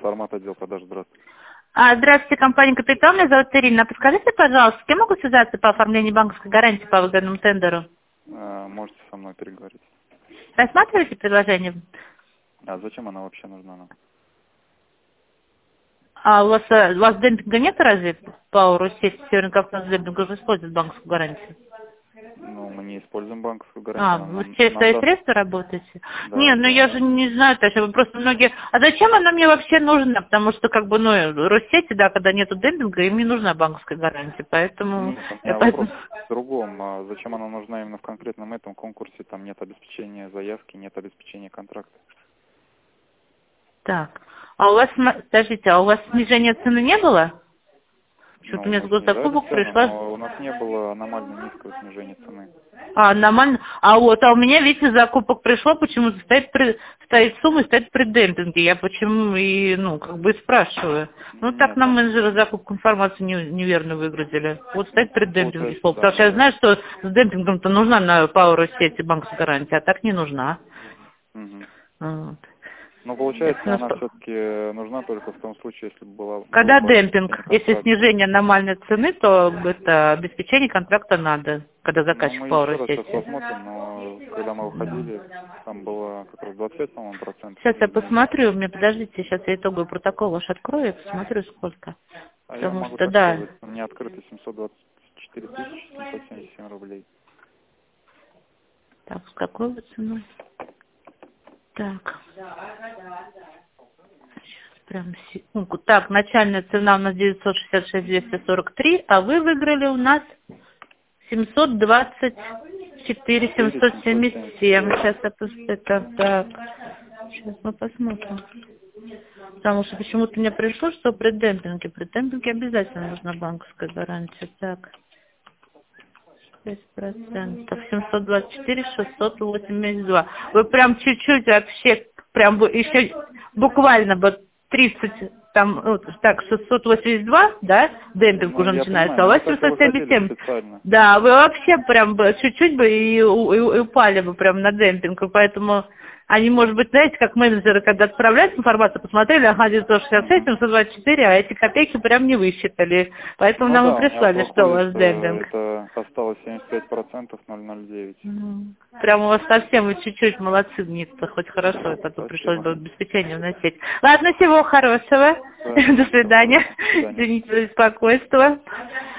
Информат, отдел продаж, здравствуйте. Здравствуйте, компания «Капитал». Меня зовут Ирина. Подскажите, пожалуйста, с кем могу связаться по оформлению банковской гарантии по выгодному тендеру? Можете со мной переговорить. Рассматриваете предложение? А зачем она вообще нужна нам? А у вас демпинга нет разве по России? Северный Кавказ демпинг уже использует банковскую гарантию. Ну, мы не используем банковскую гарантию. Вы через свои средства работаете? Да, Нет, ну я же не знаю, то есть просто многие... А зачем она мне вообще нужна? Потому что, как бы, Россети, да, когда нету демпинга, им не нужна банковская гарантия, поэтому... Нет, у меня вопрос в другом. А зачем она нужна именно в конкретном этом конкурсе? Там нет обеспечения заявки, нет обеспечения контракта. Так, а у вас, подождите, а у вас снижения цены не было? Что-то у меня с Госзакупок пришла... Но у нас не было аномально низкого снижения цены. Нормально. А у меня, видите, закупок пришло, почему-то стоит сумма, стоит при демпинге. Я почему и, спрашиваю. Так нам менеджеры закупку информацию неверно выгрузили. Вот стоит при демпинге. Потому что я знаю, что с демпингом-то нужна на Power сети банковская гарантия, а так не нужна. Вот. Но получается, она все-таки нужна только в том случае, если была... Когда демпинг, если снижение аномальной цены, то это обеспечение контракта надо, когда заказчик мы Power еще раз сети. сейчас посмотрим, но когда мы выходили, там было как раз 25, по-моему, процентов. Сейчас я посмотрю, подождите, сейчас я итоговый протокол ваш открою, я посмотрю сколько. Я могу так сказать, у меня открыто 724 777 рублей. Так, с какой вы ценой? Так. Сейчас, прям секундку. Так, начальная цена у нас 966 243, а вы выиграли у нас 724 777. Сейчас так. Сейчас мы посмотрим. Потому что почему-то мне пришло, что при демпинге обязательно нужна банковская гарантия. Так. 6%. 724 682. Вы прям чуть-чуть вообще, прям еще буквально 30, там, 682, да, демпинг уже начинается, а у вас 777. Да, вы вообще прям чуть-чуть бы и упали бы прям на демпинг, поэтому... Они, может быть, знаете, как менеджеры, когда отправляют информацию, посмотрели, ага, 966, 724, а эти копейки прям не высчитали. Поэтому нам и прислали, что у вас демпинг. Это осталось 75%, 0,09. Прям у вас совсем вы чуть-чуть молодцы, мне-то хоть хорошо, это пришлось бы обеспечение вносить. Ладно, всего хорошего. До свидания. Извините за беспокойство.